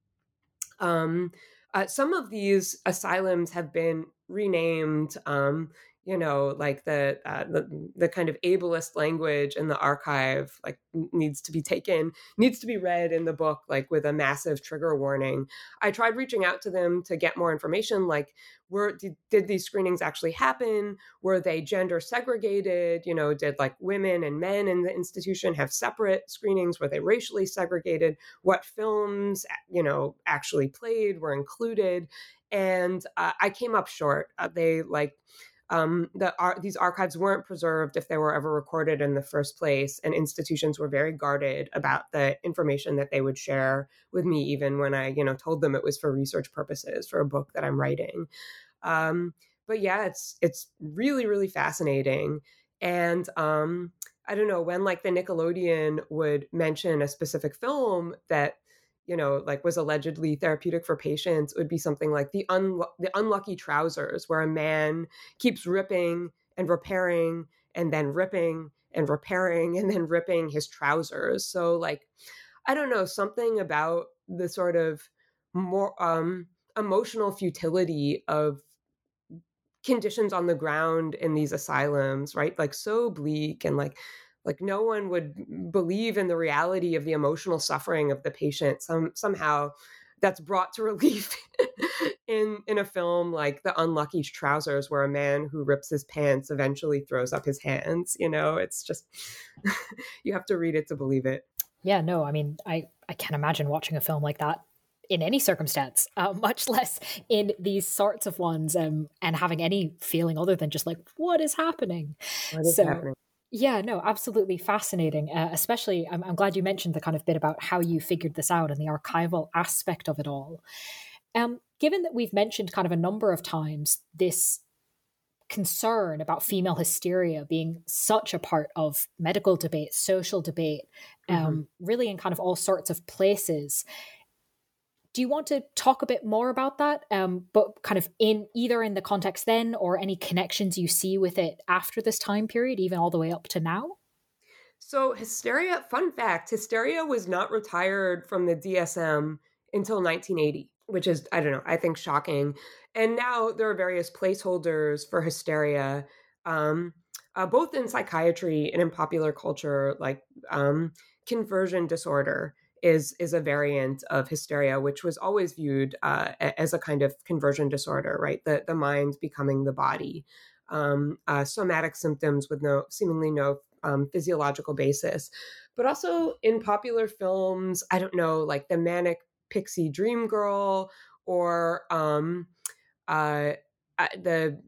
um, uh, some of these asylums have been renamed, um, you know, like the, uh, the the kind of ableist language in the archive, like needs to be taken, needs to be read in the book, like with a massive trigger warning. I tried reaching out to them to get more information, like were did, did these screenings actually happen? Were they gender segregated? You know, did like women and men in the institution have separate screenings? Were they racially segregated? What films, you know, actually played, were included? And uh, I came up short. Uh, they like um, the ar- these archives weren't preserved if they were ever recorded in the first place, and institutions were very guarded about the information that they would share with me, even when I, you know, told them it was for research purposes for a book that I'm writing. Um, but yeah, it's it's really really fascinating, and um, I don't know when like the Nickelodeon would mention a specific film that, you know, like was allegedly therapeutic for patients, it would be something like the un- the unlucky trousers, where a man keeps ripping and repairing and then ripping and repairing and then ripping his trousers. So like, I don't know, something about the sort of more um, emotional futility of conditions on the ground in these asylums, right? Like so bleak, and like like no one would believe in the reality of the emotional suffering of the patient. Some somehow that's brought to relief in in a film like The Unlucky Trousers, where a man who rips his pants eventually throws up his hands. You know, it's just you have to read it to believe it. Yeah, no, I mean, I, I can't imagine watching a film like that in any circumstance, uh, much less in these sorts of ones, um, and having any feeling other than just like, what is happening? What is so, happening? Yeah, no, absolutely fascinating. Uh, especially, I'm, I'm glad you mentioned the kind of bit about how you figured this out and the archival aspect of it all. Um, given that we've mentioned kind of a number of times this concern about female hysteria being such a part of medical debate, social debate, um, mm-hmm. really in kind of all sorts of places. Do you want to talk a bit more about that, um, but kind of in either in the context then or any connections you see with it after this time period, even all the way up to now? So hysteria, fun fact, hysteria was not retired from the D S M until nineteen eighty, which is, I don't know, I think shocking. And now there are various placeholders for hysteria, um, uh, both in psychiatry and in popular culture, like um, conversion disorder is is a variant of hysteria, which was always viewed uh, as a kind of conversion disorder, right? The the mind becoming the body, um, uh, somatic symptoms with no seemingly no um, physiological basis. But also in popular films, I don't know, like the Manic Pixie Dream Girl, or um, uh, the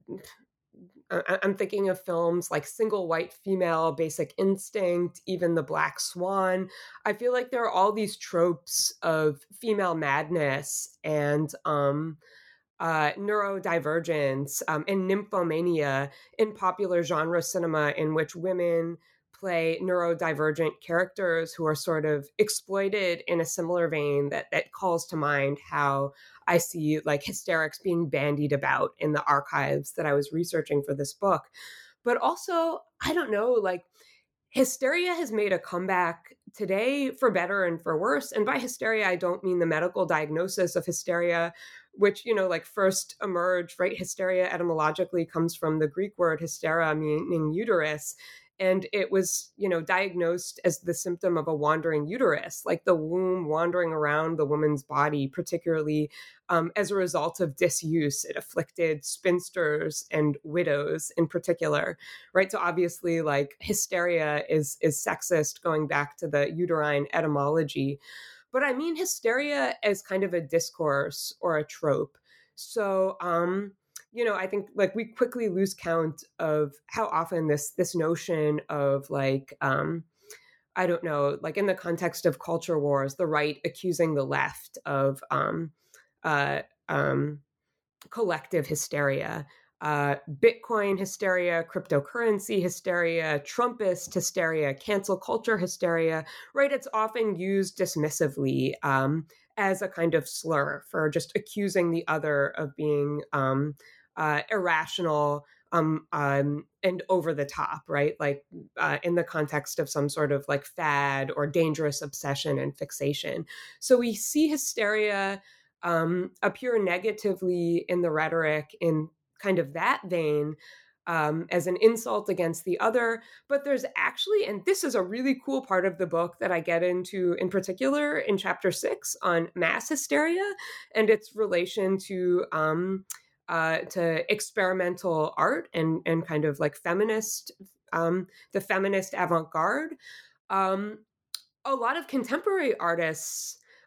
I'm thinking of films like Single White Female, Basic Instinct, even The Black Swan. I feel like there are all these tropes of female madness and um, uh, neurodivergence um, and nymphomania in popular genre cinema, in which women play neurodivergent characters who are sort of exploited in a similar vein that that calls to mind how I see like hysterics being bandied about in the archives that I was researching for this book. But also, I don't know, like hysteria has made a comeback today for better and for worse. And by hysteria, I don't mean the medical diagnosis of hysteria, which, you know, like first emerged, right? Hysteria etymologically comes from the Greek word hystera, meaning uterus. And it was, you know, diagnosed as the symptom of a wandering uterus, like the womb wandering around the woman's body, particularly um, as a result of disuse. It afflicted spinsters and widows in particular, right? So obviously, like hysteria is is sexist, going back to the uterine etymology. But I mean hysteria as kind of a discourse or a trope. So, um, you know, I think like we quickly lose count of how often this this notion of like, um, I don't know, like in the context of culture wars, the right accusing the left of um, uh, um, collective hysteria, uh, Bitcoin hysteria, cryptocurrency hysteria, Trumpist hysteria, cancel culture hysteria, right? It's often used dismissively um, as a kind of slur for just accusing the other of being um, uh, irrational um, um, and over the top, right? Like uh, in the context of some sort of like fad or dangerous obsession and fixation. So we see hysteria um, appear negatively in the rhetoric in kind of that vein, um, as an insult against the other. But there's actually, and this is a really cool part of the book that I get into in particular in chapter six on mass hysteria and its relation to um, uh, to experimental art and and kind of like feminist, um, the feminist avant-garde. Um, a lot of contemporary artists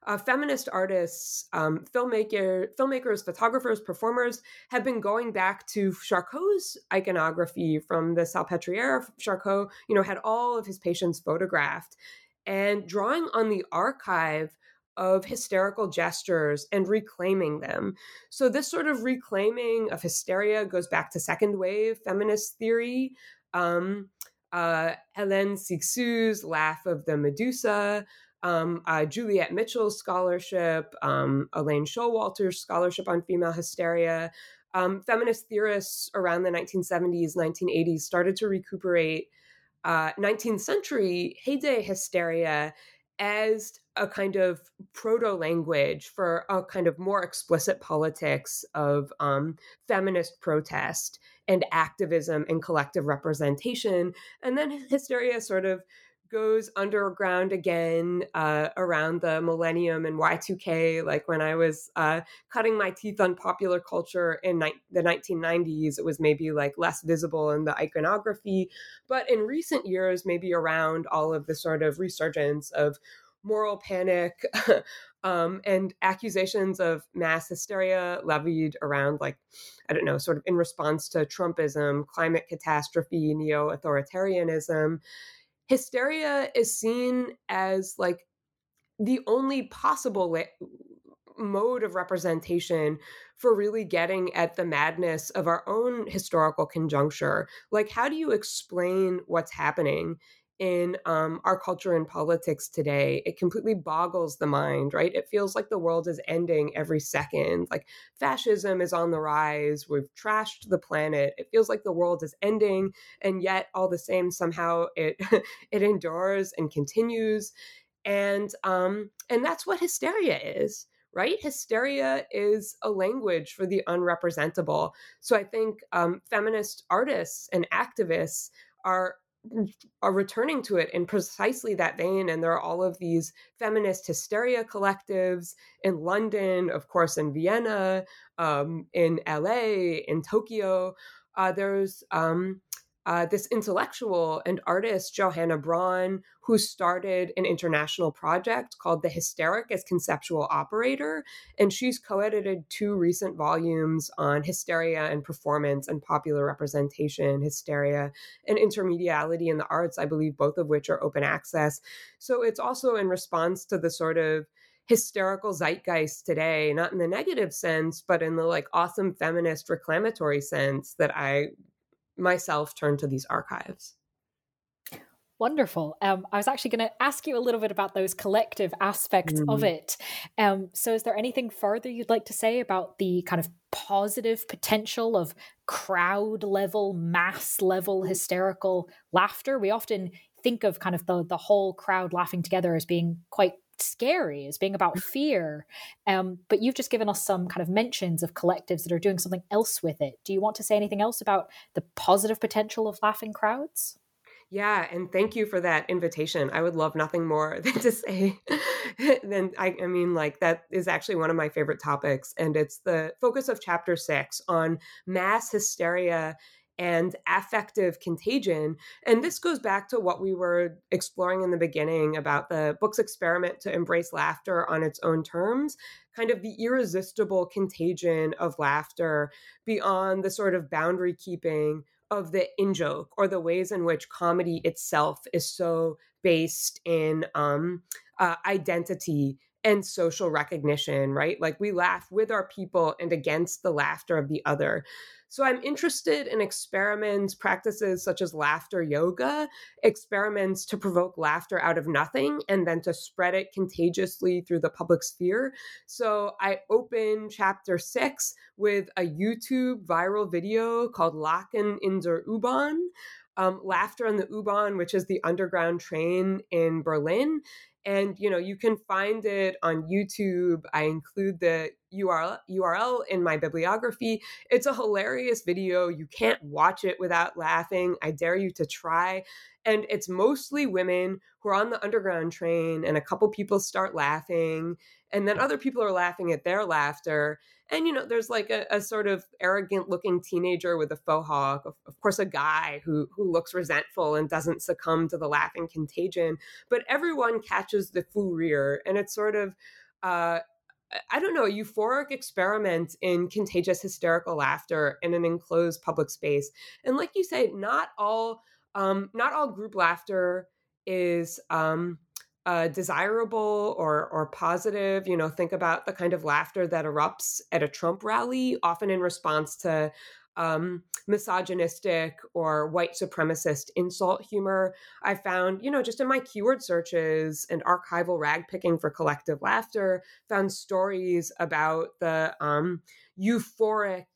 uh, feminist artists, um, filmmaker, filmmakers, photographers, performers have been going back to Charcot's iconography from the Salpêtrière. Charcot, you know, had all of his patients photographed and drawing on the archive of hysterical gestures and reclaiming them. So this sort of reclaiming of hysteria goes back to second wave feminist theory. Um, uh, Hélène Cixous's Laugh of the Medusa, um, uh, Juliet Mitchell's scholarship, um, Elaine Showalter's scholarship on female hysteria. Um, feminist theorists around the nineteen seventies, nineteen eighties started to recuperate uh, nineteenth century heyday hysteria as a kind of proto-language for a kind of more explicit politics of um, feminist protest and activism and collective representation. And then hysteria sort of goes underground again uh, around the millennium and Y two K. Like when I was uh, cutting my teeth on popular culture in ni- the nineteen nineties, it was maybe like less visible in the iconography. But in recent years, maybe around all of the sort of resurgence of moral panic um, and accusations of mass hysteria levied around, like, I don't know, sort of in response to Trumpism, climate catastrophe, neo-authoritarianism. Hysteria is seen as like the only possible way, mode of representation for really getting at the madness of our own historical conjuncture. Like, how do you explain what's happening in um, our culture and politics today? It completely boggles the mind, right? It feels like the world is ending every second. Like fascism is on the rise. We've trashed the planet. It feels like the world is ending, and yet all the same, somehow it it endures and continues. And um, and that's what hysteria is. Right? Hysteria is a language for the unrepresentable. So I think um, feminist artists and activists are are returning to it in precisely that vein. And there are all of these feminist hysteria collectives in London, of course, in Vienna, um, in L A, in Tokyo. Uh, there's um, Uh, this intellectual and artist, Johanna Braun, who started an international project called The Hysteric as Conceptual Operator. And she's co-edited two recent volumes on hysteria and performance and popular representation, hysteria and intermediality in the arts, I believe both of which are open access. So it's also in response to the sort of hysterical zeitgeist today, not in the negative sense, but in the like awesome feminist reclamatory sense that I myself turn to these archives. Wonderful. Um, I was actually going to ask you a little bit about those collective aspects mm. of it. Um, so is there anything further you'd like to say about the kind of positive potential of crowd level, mass level hysterical laughter? We often think of kind of the, the whole crowd laughing together as being quite scary, as being about fear. Um, but you've just given us some kind of mentions of collectives that are doing something else with it. Do you want to say anything else about the positive potential of laughing crowds? Yeah, and thank you for that invitation. I would love nothing more than to say than I, I mean, like that is actually one of my favorite topics. And it's the focus of chapter six on mass hysteria and affective contagion. And this goes back to what we were exploring in the beginning about the book's experiment to embrace laughter on its own terms, kind of the irresistible contagion of laughter beyond the sort of boundary keeping of the in-joke or the ways in which comedy itself is so based in um, uh, identity and social recognition, right? Like we laugh with our people and against the laughter of the other. So I'm interested in experiments, practices such as laughter yoga, experiments to provoke laughter out of nothing and then to spread it contagiously through the public sphere. So I open chapter six with a YouTube viral video called Lachen in der U-Bahn, um, Laughter in the U-Bahn, which is the underground train in Berlin. And, you know, you can find it on YouTube. I include the U R L in my bibliography. It's a hilarious video. You can't watch it without laughing. I dare you to try. And it's mostly women who are on the underground train, and a couple people start laughing, and then other people are laughing at their laughter. And, you know, there's like a, a sort of arrogant looking teenager with a faux hawk, of, of course, a guy who, who looks resentful and doesn't succumb to the laughing contagion. But everyone catches the fou rire. And it's sort of uh, I don't know, a euphoric experiment in contagious hysterical laughter in an enclosed public space. And like you say, not all um, not all group laughter is um, uh, desirable or or positive. You know, think about the kind of laughter that erupts at a Trump rally, often in response to um, misogynistic or white supremacist insult humor. I found, you know, just in my keyword searches and archival rag picking for collective laughter, found stories about the um, euphoric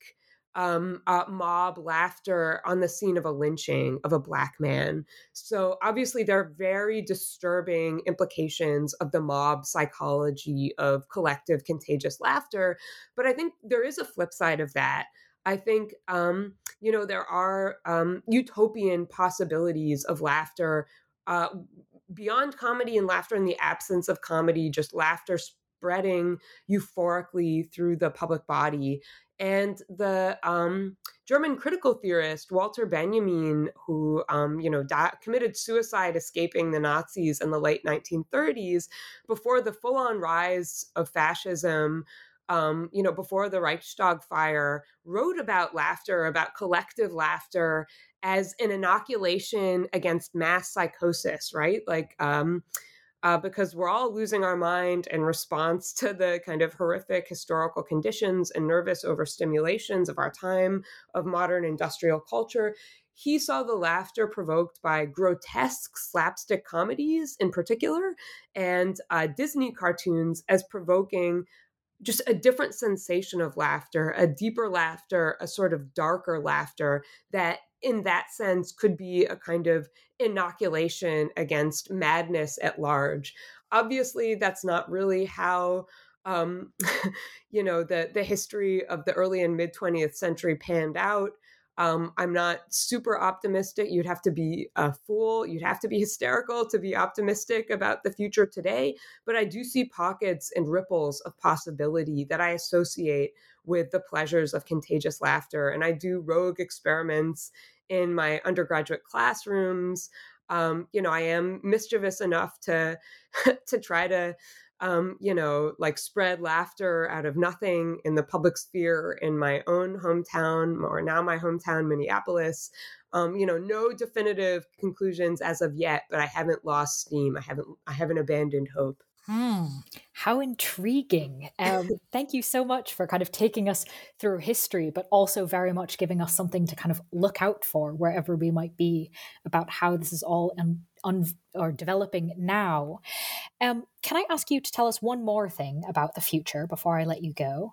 um, uh, mob laughter on the scene of a lynching of a Black man. So obviously, there are very disturbing implications of the mob psychology of collective contagious laughter. But I think there is a flip side of that. I think, um, you know, there are um, utopian possibilities of laughter uh, beyond comedy and laughter in the absence of comedy, just laughter spreading euphorically through the public body. And the um, German critical theorist Walter Benjamin, who um, you know di- committed suicide escaping the Nazis in the late nineteen thirties, before the full-on rise of fascism, um, you know, before the Reichstag fire, wrote about laughter, about collective laughter as an inoculation against mass psychosis, right? Like, um, uh, because we're all losing our mind in response to the kind of horrific historical conditions and nervous overstimulations of our time, of modern industrial culture. He saw the laughter provoked by grotesque slapstick comedies in particular, and uh, Disney cartoons as provoking just a different sensation of laughter, a deeper laughter, a sort of darker laughter that in that sense could be a kind of inoculation against madness at large. Obviously, that's not really how um, you know, the the history of the early and mid twentieth century panned out. Um, I'm not super optimistic. You'd have to be a fool. You'd have to be hysterical to be optimistic about the future today. But I do see pockets and ripples of possibility that I associate with the pleasures of contagious laughter. And I do rogue experiments in my undergraduate classrooms. Um, you know, I am mischievous enough to to try to um, you know, like spread laughter out of nothing in the public sphere in my own hometown, or now my hometown, Minneapolis. Um, you know, no definitive conclusions as of yet, but I haven't lost steam. I haven't, I haven't abandoned hope. Hmm. How intriguing. Um, thank you so much for kind of taking us through history, but also very much giving us something to kind of look out for wherever we might be about how this is all un- un- or developing now. Um, can I ask you to tell us one more thing about the future before I let you go?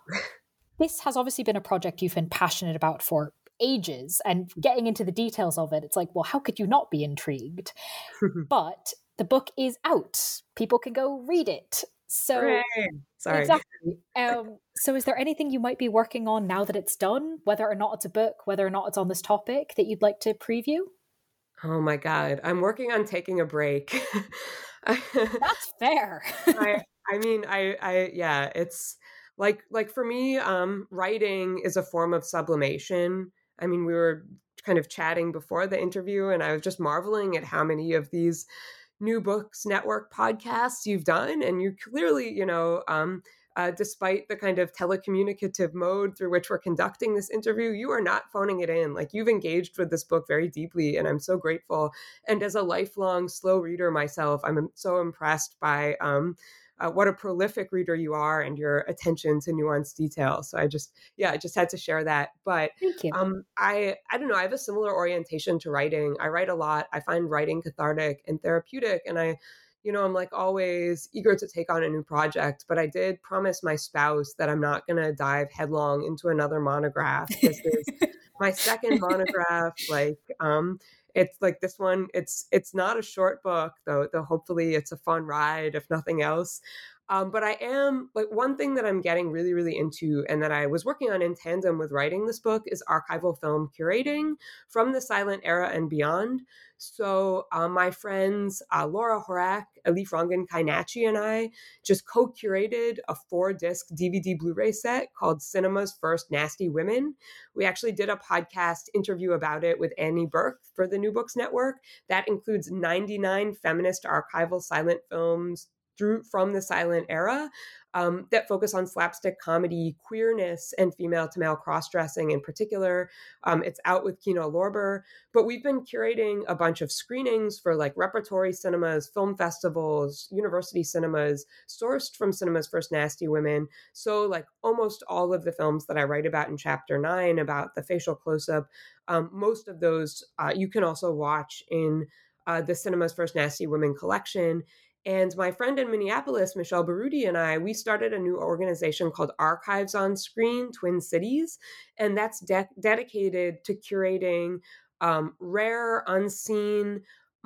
This has obviously been a project you've been passionate about for ages, and getting into the details of it, it's like, well, how could you not be intrigued? But the book is out. People can go read it. So, Hooray. Sorry. Exactly. Um, so is there anything you might be working on now that it's done, whether or not it's a book, whether or not it's on this topic, that you'd like to preview? Oh my God. I'm working on taking a break. That's fair. I, I mean, I, I, yeah, it's like, like for me, um, writing is a form of sublimation. I mean, we were kind of chatting before the interview, and I was just marveling at how many of these New Books Network podcasts you've done. And you clearly, you know, um, uh, despite the kind of telecommunicative mode through which we're conducting this interview, you are not phoning it in. Like, you've engaged with this book very deeply, and I'm so grateful. And as a lifelong slow reader myself, I'm so impressed by um, uh, what a prolific reader you are and your attention to nuanced detail. So I just, yeah, I just had to share that. But Thank you. um, I, I don't know, I have a similar orientation to writing. I write a lot. I find writing cathartic and therapeutic. And I, you know, I'm like always eager to take on a new project, but I did promise my spouse that I'm not going to dive headlong into another monograph. This is my second monograph. Like, um, it's like this one, it's, it's not a short book though, though hopefully it's a fun ride, if nothing else. Um, but I am, like, one thing that I'm getting really, really into, and that I was working on in tandem with writing this book, is archival film curating from the silent era and beyond. So uh, my friends, uh, Laura Horak, Elif Rangan Kainachi, and I just co-curated a four-disc D V D Blu-ray set called Cinema's First Nasty Women. We actually did a podcast interview about it with Annie Burke for the New Books Network. That includes ninety-nine feminist archival silent films, through from the silent era um, that focus on slapstick comedy, queerness, and female-to-male cross-dressing in particular. Um, it's out with Kino Lorber, but we've been curating a bunch of screenings for like repertory cinemas, film festivals, university cinemas, sourced from Cinema's First Nasty Women. So like almost all of the films that I write about in chapter nine about the facial close-up, um, most of those uh, you can also watch in uh, the Cinema's First Nasty Women collection. And my friend in Minneapolis, Michelle Baroudi, and I, we started a new organization called Archives on Screen, Twin Cities. And that's de- dedicated to curating um, rare, unseen,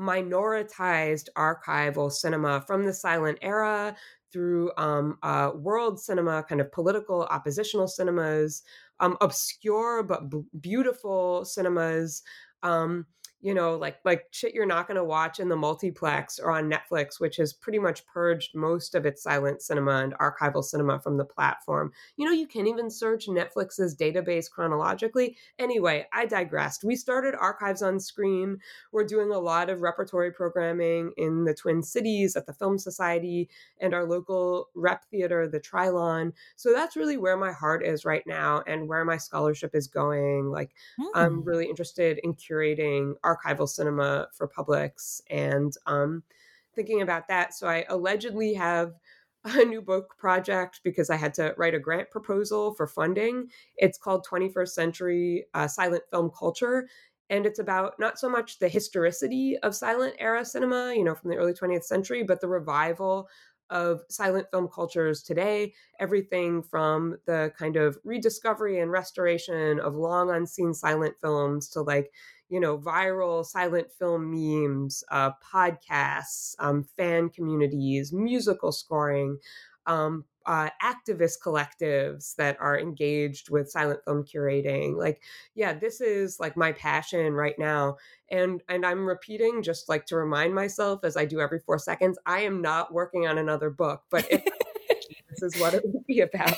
minoritized archival cinema from the silent era through um, uh, world cinema, kind of political oppositional cinemas, um, obscure but b- beautiful cinemas, um, you know, like like shit you're not going to watch in the multiplex or on Netflix, which has pretty much purged most of its silent cinema and archival cinema from the platform. You know, you can't even search Netflix's database chronologically. Anyway, I digressed. We started Archives on Screen. We're doing a lot of repertory programming in the Twin Cities at the Film Society and our local rep theater, the Trilon. So that's really where my heart is right now and where my scholarship is going. Like, mm. I'm really interested in curating archival cinema for Publix and um, thinking about that. So I allegedly have a new book project because I had to write a grant proposal for funding. It's called twenty-first Century uh, Silent Film Culture. And it's about not so much the historicity of silent era cinema, you know, from the early twentieth century, but the revival of silent film cultures today, everything from the kind of rediscovery and restoration of long unseen silent films to like, you know, viral silent film memes, uh, podcasts, um, fan communities, musical scoring, um, uh, activist collectives that are engaged with silent film curating. Like, yeah, this is like my passion right now. And and I'm repeating just like to remind myself, as I do every four seconds, I am not working on another book, but if this is what it would be about.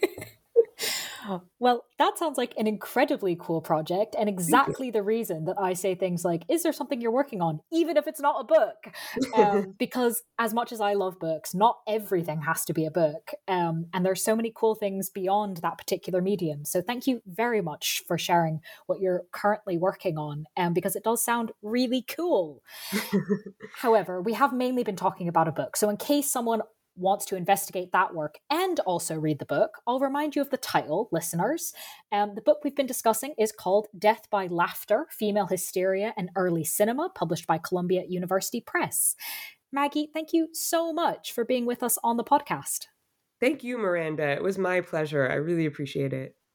Well, that sounds like an incredibly cool project and exactly the reason that I say things like, is there something you're working on, even if it's not a book? Um, because as much as I love books, not everything has to be a book. Um, and there's so many cool things beyond that particular medium. So thank you very much for sharing what you're currently working on, um, because it does sound really cool. However, we have mainly been talking about a book. So in case someone wants to investigate that work and also read the book, I'll remind you of the title, listeners. Um, the book we've been discussing is called Death by Laughter, Female Hysteria and Early Cinema, published by Columbia University Press. Maggie, thank you so much for being with us on the podcast. Thank you, Miranda. It was my pleasure. I really appreciate it.